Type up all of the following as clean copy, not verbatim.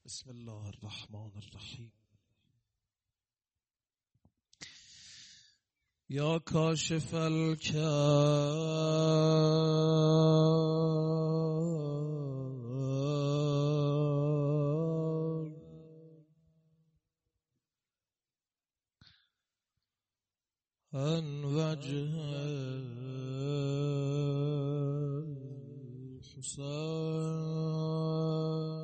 بسم الله الرحمن الرحیم. یا کاشف الکرب عن وجه الحسین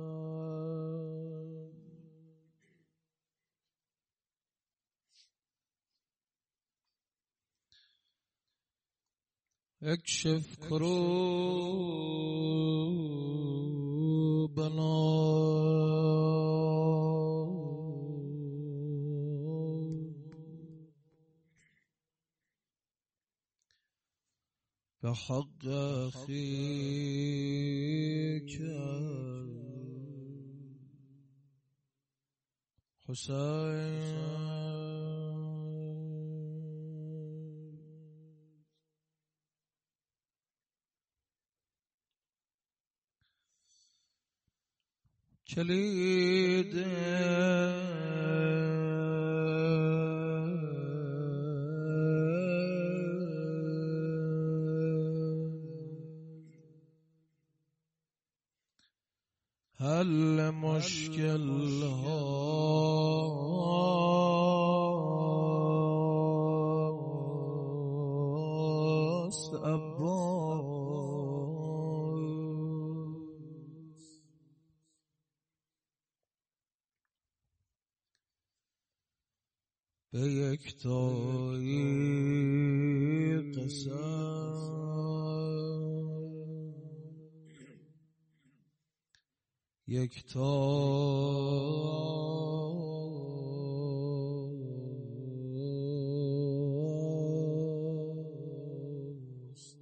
اکشف کروبنا بحق اخیک حسین. کلید حل مشکل هاست به یکتایی قسم یکتاست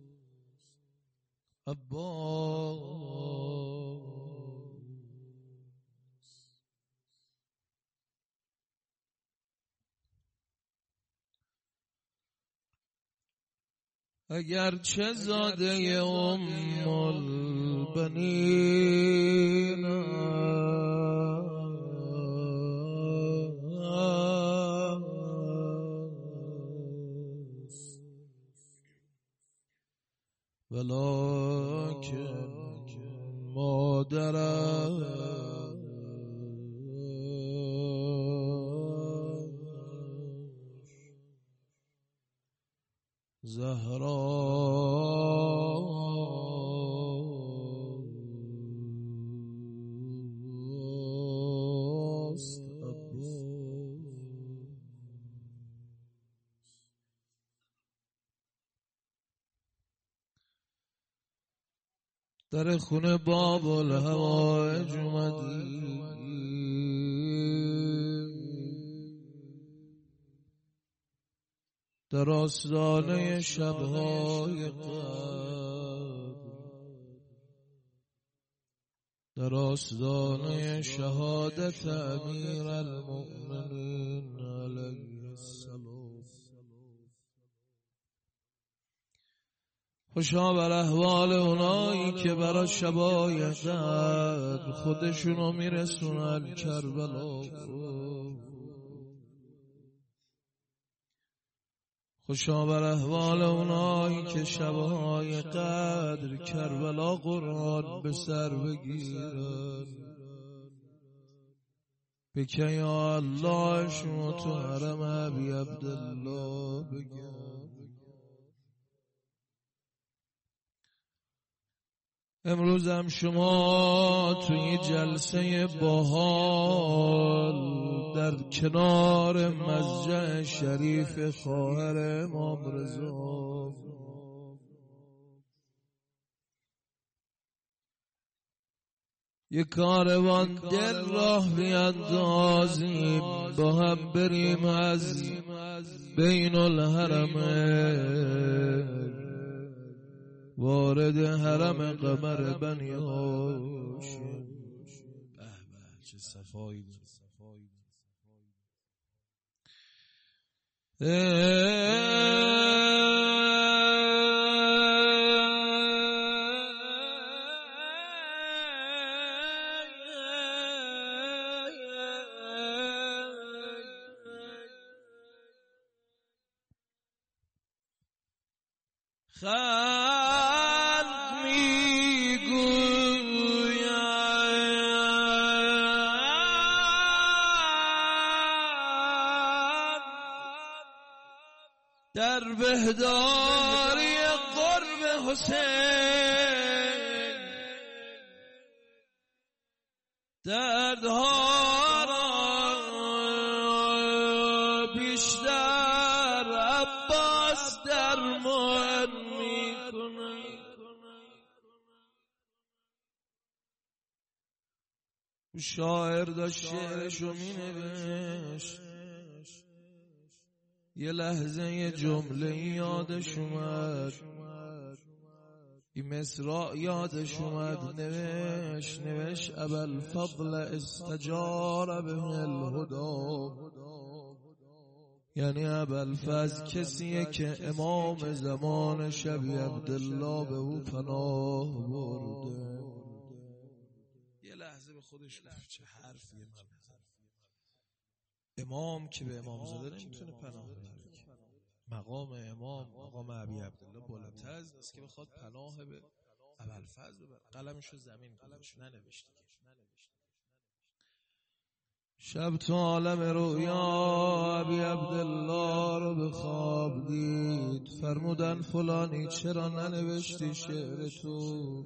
عباس. اگرچه زاده ام البنین است، ولکن مادرش زهراست عباس. در خونه باب الهوایج اومدی، در آستانه شبهای قدر، در آستانه شهادت امیر المؤمنین علیه السلام. خوشا بر احوال اونایی که برای شبای قدر خودشونو میرسونن کربلا. خوشا بر احوال اونایی که شبهای قدر کربلا قرآن به سر بگیرن. بکن یا الله شما تو حرم ابی عبدالله بگن. امروز هم شما توی جلسه باحال در کنار مسجد شریف خواهر امام رضا یک کاروان دل راه بیندازیم، با هم بریم از بین الحرمین وارد حرم قمر بنی هاشم. به به چه صفایی بود. خلق میگوید در بهداری قرب حسین دردها را بیشتر عباس درمان میکنه. شاعر داشت شعرشو مینوشت، یه لحظه یه جمله یادش اومد، این مصرع یادش اومد، نوشت ابوالفضل استجار به الهدی، یعنی ابوالفضل کسیه که امام زمان شبی عبدالله به او پناه برده. یه لحظه به خودش گفت چه حرفیه، امام که به امام زاده نمیتونه پناه ببره. مقام امام، مقام ابی عبدالله بالاتر از نیست که بخواد پناه به ابوالفضل ببره. قلمشو زمین گذاشت، ننوشت. شب تو عالم رویا ابی عبدالله رو به خواب دید، فرمودن فلانی چرا ننوشتی شعر تو؟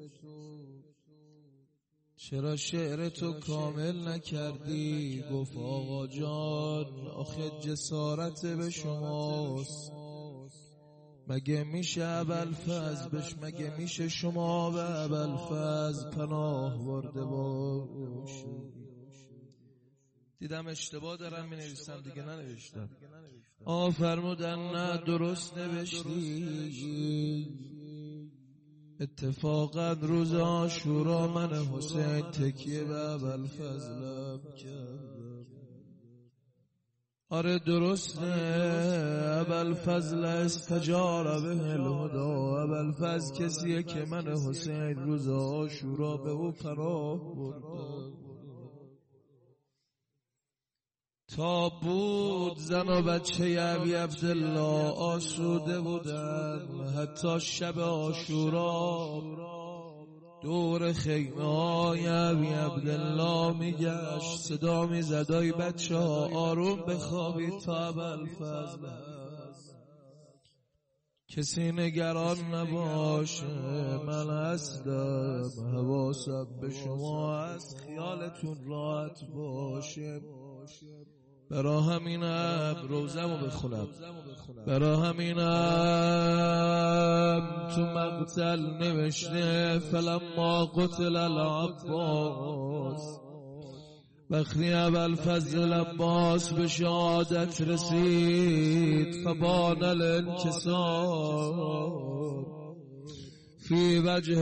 چرا شعر تو کامل نکردی؟ گفت آقا جان آخه جسارت به شماست، مگه میشه ابوالفضل مگه میشه شما به ابوالفضل پناه برده باشی؟ دیدم اشتباه دارم می نویسم دیگه ننوشتم. فرمودن نه درست نوشتی، اتفاقا روز عاشورا من حسین تکیه به ابوالفضلم کردم. آره درسته، ابوالفضل استجار به الهدی، ابوالفضل کسیه که من حسین روز عاشورا به او پناه بردم. تا بود زن و بچه ابی عبدالله آسوده بودن، حتی شب عاشورا دور خیمه های ابی عبدالله میگشت، صدا میزد ای بچه ها آروم بخوابید تا ابوالفضل هست، کسی نگران نباشه، من هستم، حواسم به شما هست، خیالتون راحت باشه. برا همینم روزمو بخونم، برا همینم تو مقتل نوشته فلما قتل العباس، وقتی ابوالفضل عباس به شهادت رسید فبان الانکسار فی وجه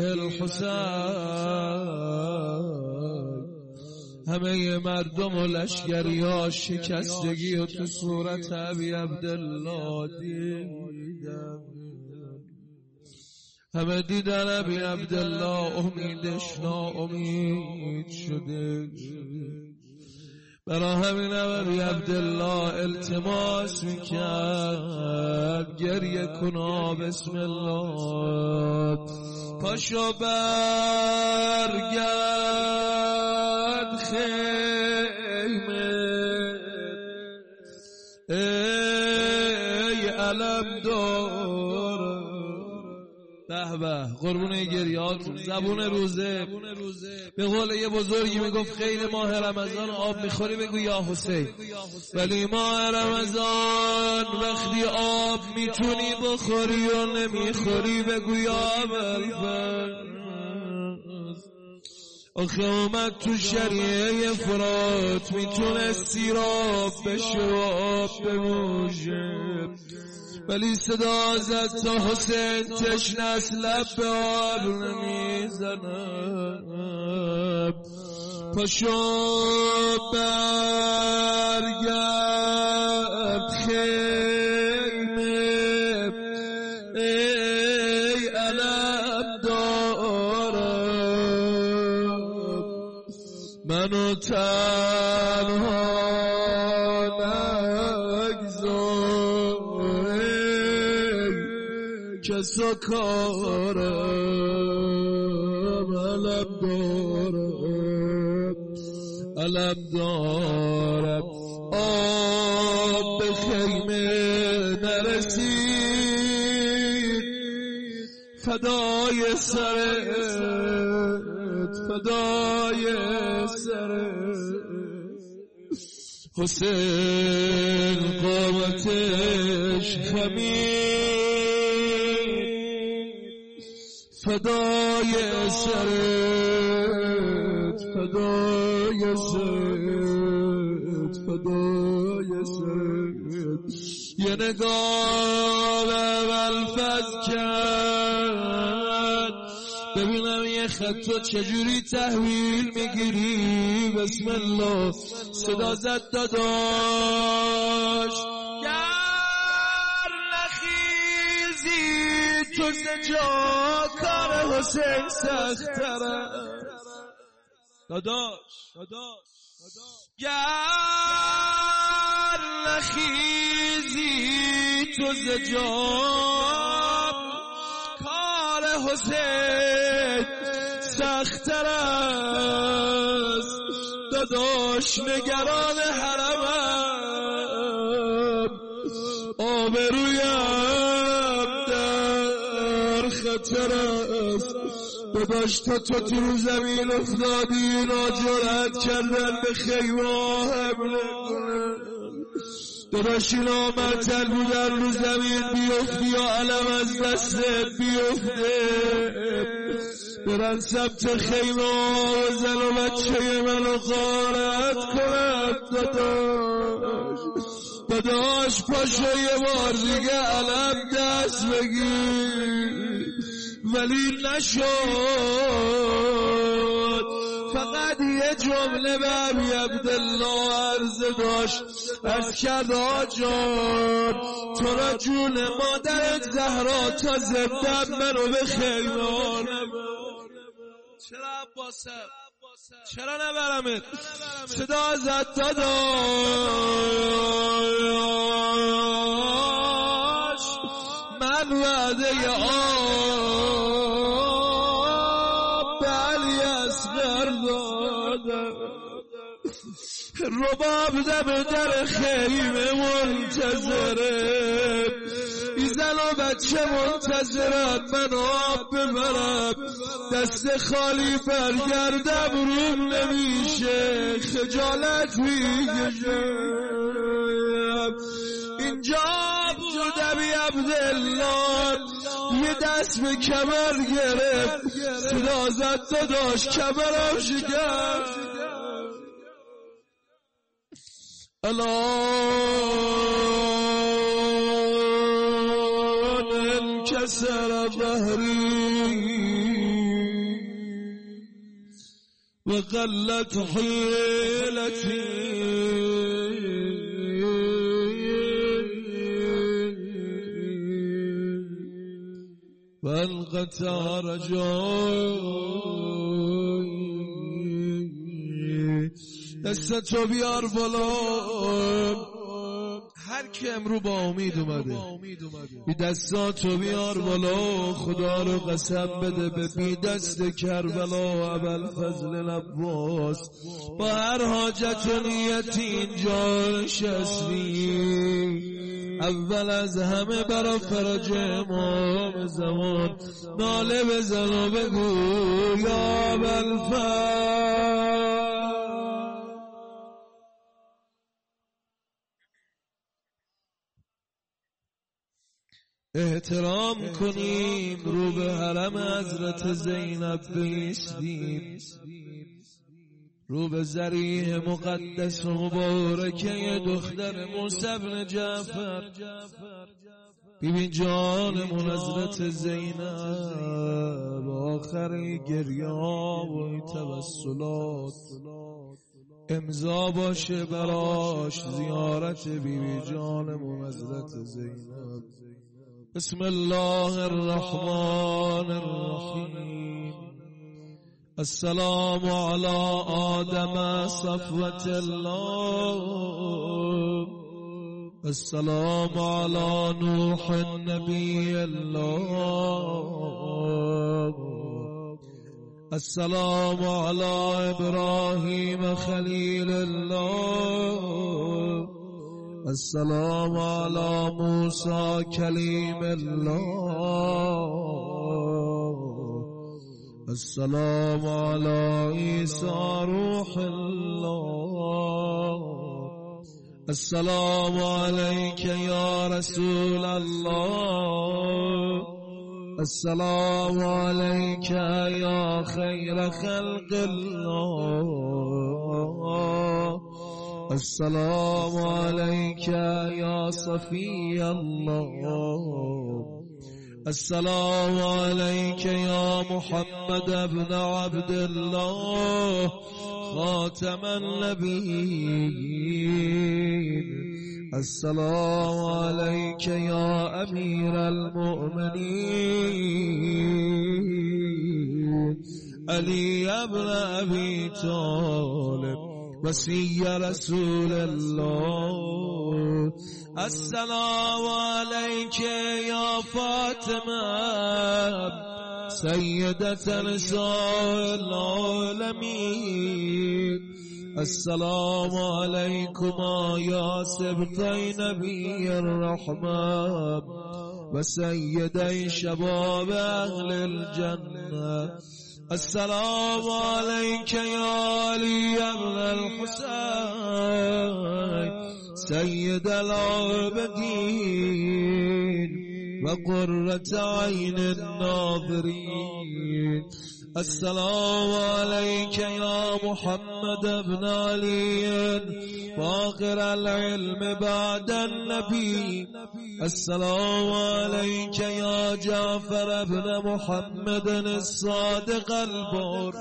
الحسین، همه مردم و لشگری ها شکستگی و تو صورت ابی عبدالله دیدن، همه دیدن ابی عبدالله امیدش ناامید شده. برای همین ابی عبدالله التماس میکرد گریه کنا بسم الله، پاشو برگرد خیمه ای علم دار. به به قربون گریات زبون روزه. به قول یه بزرگی میگفت خیلی ماه رمضان آب میخوری بگو یا حسین، ولی ماه رمضان وقتی آب میتونی بخوری و نمیخوری بگو یا ابوالفضل. آخه اومد تو شریعه فرات میتونه سیراب بشه و آب بنوشه، ولی صدا زد تا حسین تشنه از لب به آب نمیزنه. پاشو برگرد خیمه ای علم دارم، منو تنها نگذار که بس و کارم علم دارم آب به خیمه نرسید فدای سرت حسین قامتش خمید فدای سرت یه نگاه اول فز کرد ببینم یه خطو چجوری تحویل میگیری. بسم الله صدا زد داداش گر نخیزی تو زجا کار حسین سختره. داداش گر نخیزی تو زجا کار حسین سختر است. داداش نگران حرمم آبرویم در خطر است. داداش تو رو زمین افتادی اینا جرأت کردن به خیمه حمله کنن. داداش اینا معطل بودن رو زمین بیفتی یا علم از دستت بیفته برن سمت خیمه و زن و بچه منو غارت کنن. داداش پاشو یه بار دیگه علم دست بگیر ولی نشد. فقط یه جمله به ابی عبدالله عرض داشت از کرد آجان تو را جون مادرت زهرا تا زندم منو به خیمه. چرا عباسم چرا نبرمت صدا زد داداش من وعده آب به علی اصغر دادم. رباب دم در خیمه منتظره ای زن و بچه منتظرت من آب ببرم دست خالی برگردم روم نمیشه خجالت میکشم. اینجا بود ابی عبدالله یه دست به کمر گرفت صدا زد داداش کمرم شکست. الان انکسر ظهری و قلت حیلتی و انقطع رجایی. دستتو بیار بالا هر کی امرو با امید اومده بی دستاتو بیار بالا خدا رو قسم بده به بی دست کربلا ابوالفضل عباس با هر حاجت و نیتی اینجا نشستی. اول از همه برا فرج امام زمان ناله بزن و بگو یا ابوالفضل. احترام کنیم رو به حرم حضرت زینب بیستیم رو به ذریح مقدس و مبارکه دختر موسی بن جعفر. ببین جانمون حضرت زینب آخر گریان و این توسلات امضا باشه براش زیارت بیبی جانمون حضرت زینب. بسم الله الرحمن الرحیم. السلام علی آدم صفوة الله السلام على نوح النبي الله، السلام على إبراهيم خليل الله، السلام على موسى كليم الله، السلام على عيسى روح الله، السلام عليك يا رسول الله، السلام عليك يا خير خلق الله، السلام عليك يا صفي الله، السلام عليك يا محمد بن عبد الله خاتم النبيين، السلام عليك يا أمير المؤمنين علي بن أبي طالب وصي رسول الله، السلام عليك يا فاطمة سيدة نساء العالمين، السلام عليكما يا سبطي نبي الرحمن وسيدي شباب أهل الجنة، السلام عليك يا علي بن الحسين سيد العابدين وقرة عين الناظرين، السلام عليك يا محمد بن علي فاخر العلم بعد النبي، السلام عليك يا جعفر بن محمد الصادق البار،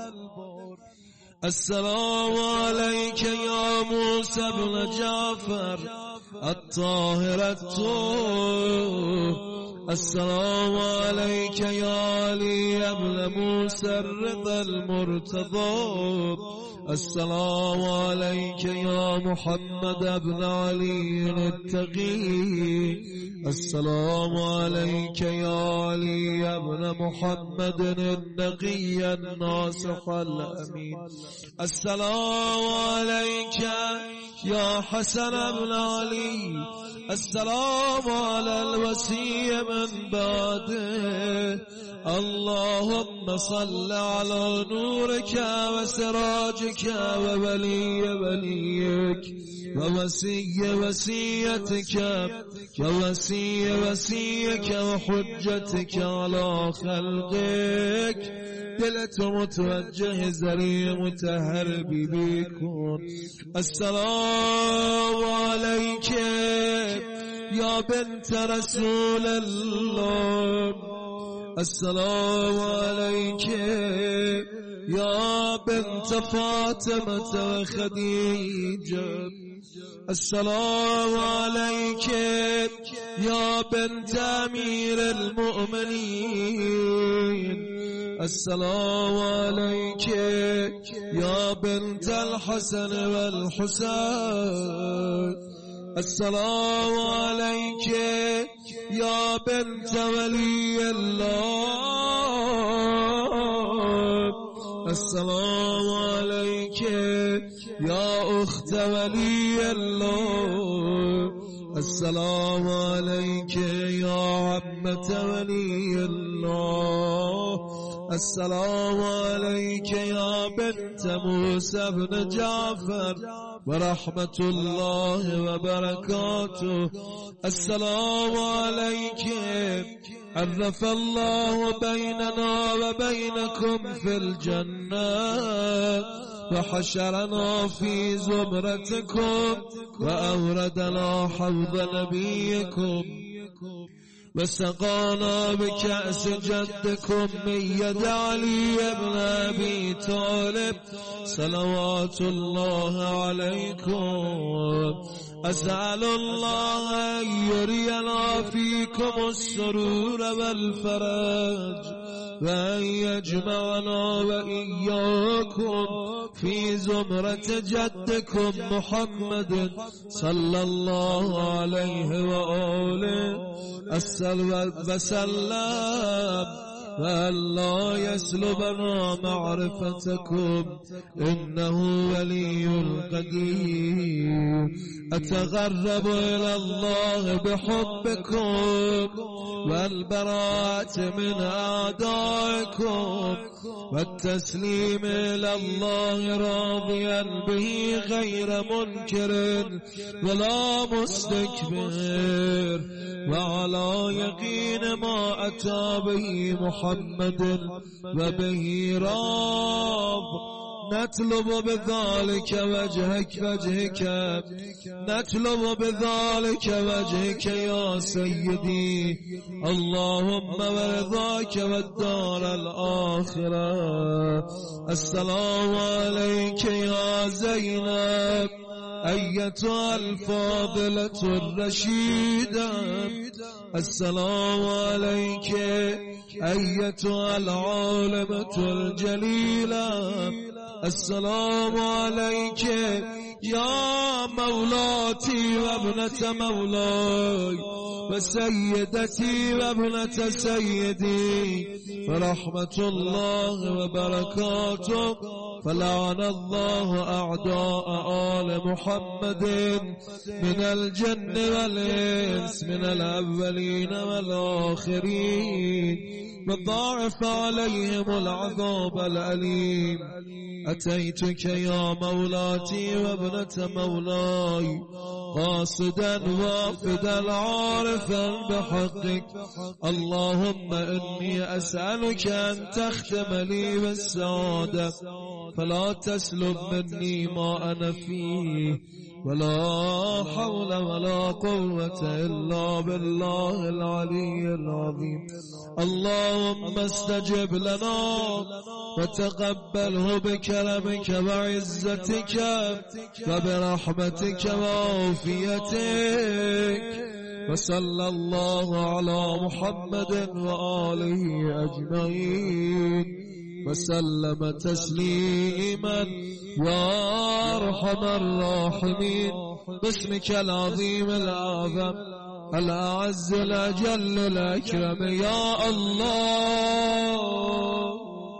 السلام عليك يا موسى بن جعفر الطاهر الطاهر، السلام عليك يا علي بن موسى الرضا المرتضى، السلام عليك يا محمد بن علي التقي، السلام عليك يا علي بن محمد النقي الناصح الأمين، السلام عليك يا حسن بن علي، السلام على الوصي من بعده، اللهم صل على نورك وسراجك وولي وليك ووصي وصيتك ووصي وصيك وحجتك على خلقك، دلت متوجه زري متهرب بكون، السلام عليك يا بنت رسول الله، السلام عليك يا بنت فاطمة وخديجة، السلام عليك يا بنت أمير المؤمنين، السلام عليك يا بنت الحسن والحسين، السلام عليك يا بنت ولي الله، السلام عليك يا أخت ولي الله، السلام عليك يا عمة ولي الله، السلام عليك يا بنت موسى بن جعفر ورحمة الله وبركاته، السلام عليك عرف الله بيننا وبينكم في الجنة وحشرنا في زمرتكم وأوردنا حوض نبيكم وسقانا بكأس جدكم من يد علي بن أبي طالب صلوات الله عليكم. أسأل الله أن يرينا فيكم السرور والفرج وأن يجمعنا وإياكم في زمرة جدكم محمد صلى الله عليه وآله وسلم وأن لا يسلبنا معرفتكم إنه ولي القدير. أتغرب إلى الله بحبكم والبراءة من أعدائكم والتسليم إلى الله راضيا به غير منكر ولا مستكبر، وعلى يقين ما أتى به محمد وبه رب. نطلب بذلك وجهك نطلب بذلك وجهك يا سيدي، اللهم ورضاك والدار الآخرة. السلام عليك يا زينب أيتها الفاضلة الرشيدة. السلام عليك أيتها العالمة الجليلة. السلام عليك يا مولاتي وابنة مولاي وسيدتي وابنة سيدي، فرحمة الله وبركاته. فلعن الله أعداء آل محمد من الجن والإنس من الأولين والآخرين، وضاعف عليهم العذاب الأليم. أتيتك يا مولاتي وابنة مولاي قاصدا وافدا عارفا بحقك، اللهم إني أسألك أن تختم لي بالسعادة فلا تسلب مني ما أنا فيه، ولا حول ولا قوة إلا بالله العلي العظيم. اللهم استجب لنا وتقبله بكرمك وعزتك وبرحمتك وعافيتك. وصلى الله على محمد وآله أجمعين وسلم تسليما يا أرحم الراحمين. باسمك العظيم الأعظم الأعز الأجل الأكرم يا الله.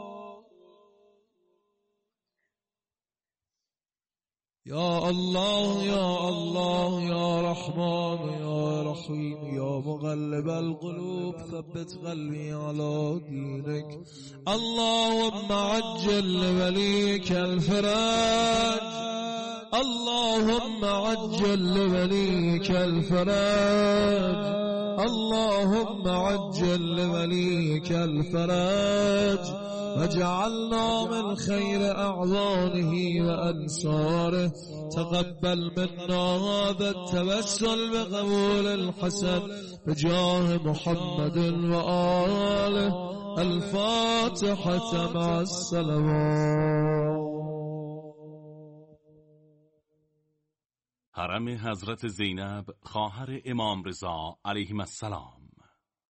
يا الله يا الله يا رحمن يا رحيم يا مقلب القلوب ثبت قلبي على دينك. اللهم عجل لوليك الفرج، اللهم عجل لوليك الفرج، اللهم عجل لوليك الفرج، واجعلنا من خير أعوانه وأنصاره. تقبل منا هذا التوسل بقبول الحسن بجاه محمد وآله. الفاتحة مع الصلوات. حرم حضرت زینب خواهر امام رضا علیه السلام